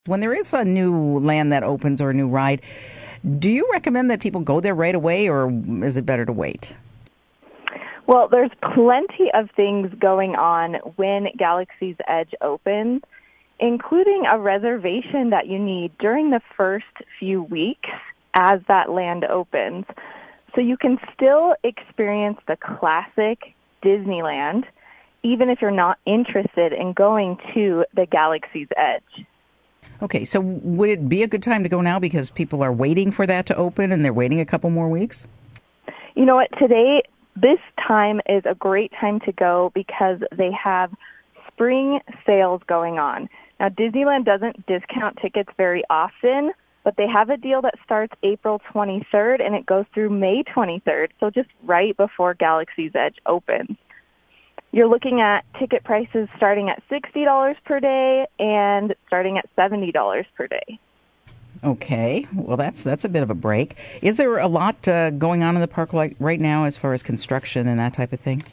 When there is a new land that opens or a new ride, do you recommend that people go there right away, or is it better to wait? Well, there's plenty of things going on when Galaxy's Edge opens, including a reservation that you need during the first few weeks as that land opens. So you can still experience the classic Disneyland, even if you're not interested in going to the Galaxy's Edge. Okay, so would it be a good time to go now because people are waiting for that to open and they're waiting a couple more weeks? You know what? Today, this time is a great time to go because they have spring sales going on. Now, Disneyland doesn't discount tickets very often, but they have a deal that starts April 23rd and it goes through May 23rd, so just right before Galaxy's Edge opens. You're looking at ticket prices starting at $60 per day and starting at $70 per day. Okay, well that's a bit of a break. Is there a lot going on in the park right now as far as construction and that type of thing?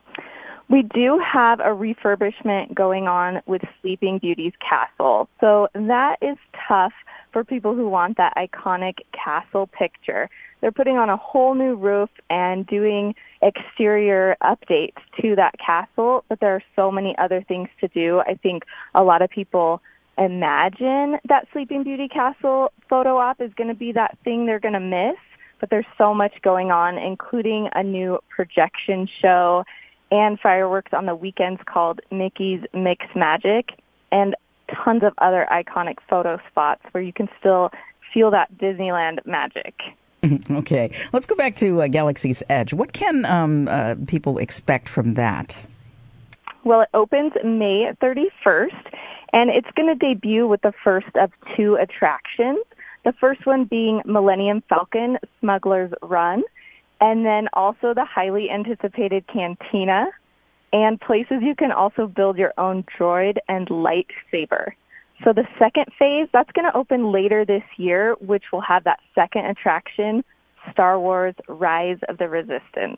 We do have a refurbishment going on with Sleeping Beauty's castle. So that is tough for people who want that iconic castle picture. They're putting on a whole new roof and doing exterior updates to that castle, but there are so many other things to do. I think a lot of people imagine that Sleeping Beauty castle photo op is going to be that thing they're going to miss, but there's so much going on, including a new projection show and fireworks on the weekends called Mickey's Mix Magic, and tons of other iconic photo spots where you can still feel that Disneyland magic. Okay, let's go back to Galaxy's Edge. What can people expect from that? Well, it opens May 31st, and it's going to debut with the first of two attractions. The first one being Millennium Falcon Smuggler's Run, and then also the highly anticipated Cantina, and places you can also build your own droid and lightsaber. So the second phase, that's going to open later this year, which will have that second attraction, Star Wars Rise of the Resistance.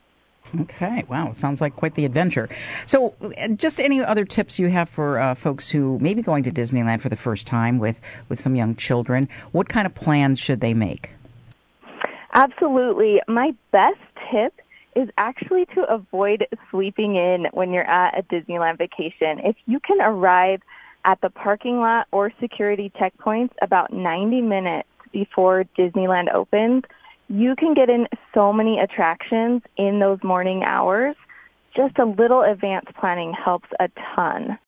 Okay, wow, sounds like quite the adventure. So just any other tips you have for folks who may be going to Disneyland for the first time with some young children? What kind of plans should they make? Absolutely. My best tip is actually to avoid sleeping in when you're at a Disneyland vacation. If you can arrive at the parking lot or security checkpoints about 90 minutes before Disneyland opens, you can get in so many attractions in those morning hours. Just a little advanced planning helps a ton.